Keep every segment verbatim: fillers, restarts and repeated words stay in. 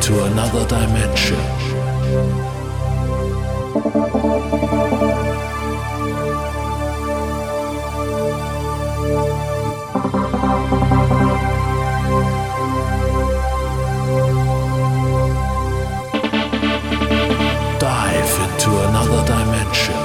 into another dimension. Dive into another dimension.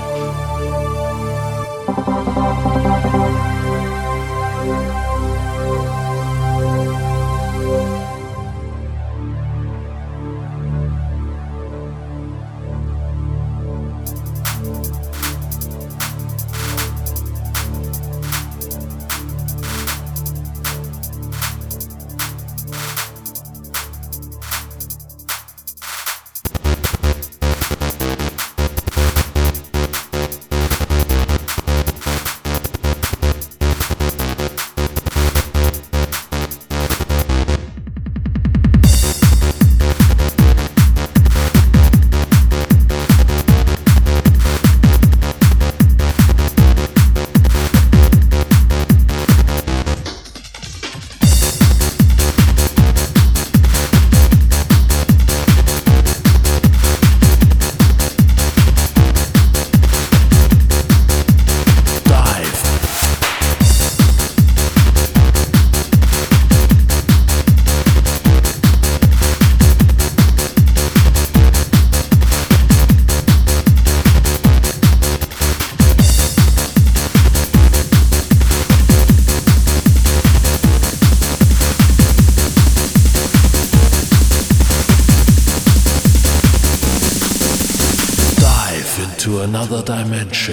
To another dimension.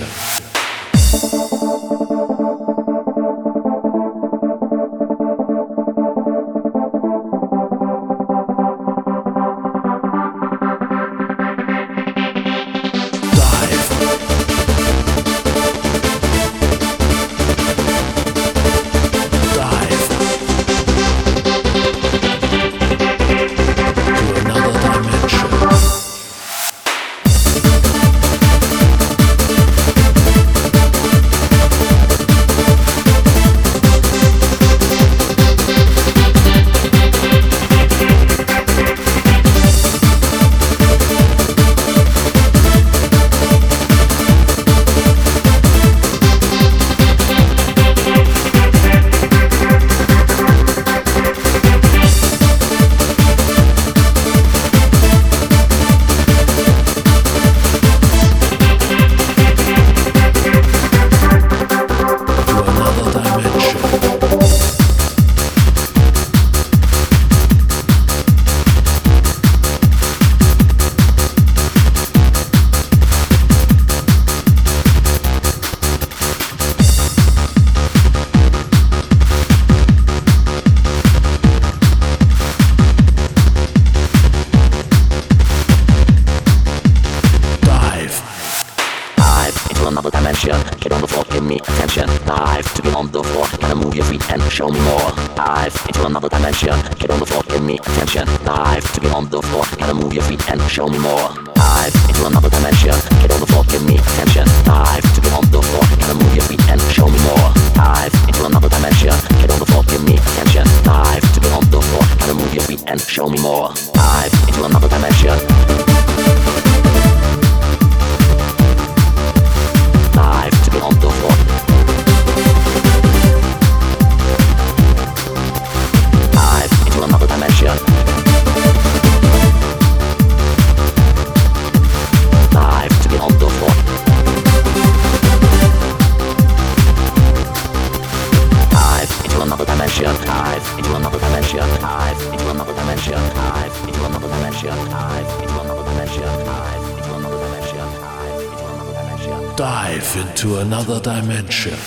Get on the floor, give me attention. Dive to get on the floor, gotta move your feet and show me more. Dive into another dimension. Get on the floor, give me attention. Dive to get on the floor, gotta move your feet and show me more. Dive into another dimension. Get on the floor, give me attention. Dive to get on the floor, gotta move your feet and show me more. Dive into another dimension. Get on the floor, give me attention. Dive to get on the floor, gotta move your feet and show me more. Dive into another dimension. Dive to get on the floor. Dive into another dimension. Dive to get on the floor. Dive into another dimension. Dive into another dimension. Dive into another dimension. Dive into another dimension. Dive into another dimension. Dive into another dimension. Dive into another dimension. Dive into another dimension.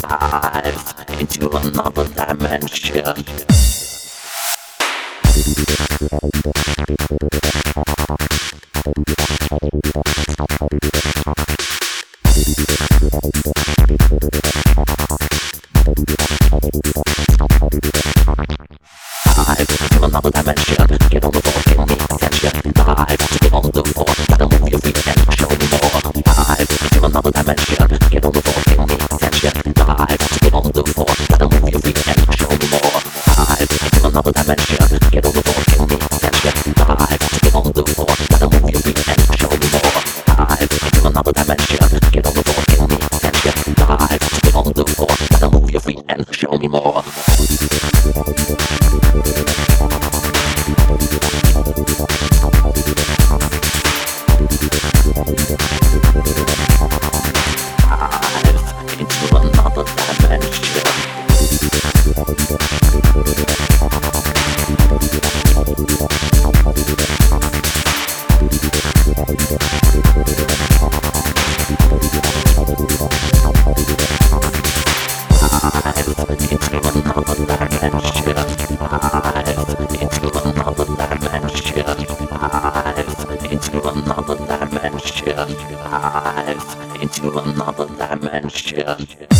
dive into another dimension. Dive into another dimension. Get on the floor, give me attention. Dive to get on the floor. Gotta move your feet and show me more. Dive into another dimension. Get on the floor, give me attention. Dive to get on the floor. Gotta move your feet and show me more. Dive into another dimension. Get on the floor, give me attention. Dive to get on the floor. Gotta move your feet and show me more. Dive into another dimension. Get on the floor, give me attention. Dive to get on the floor. Gotta move your feet and show me more. Into another dimension. Into another dimension.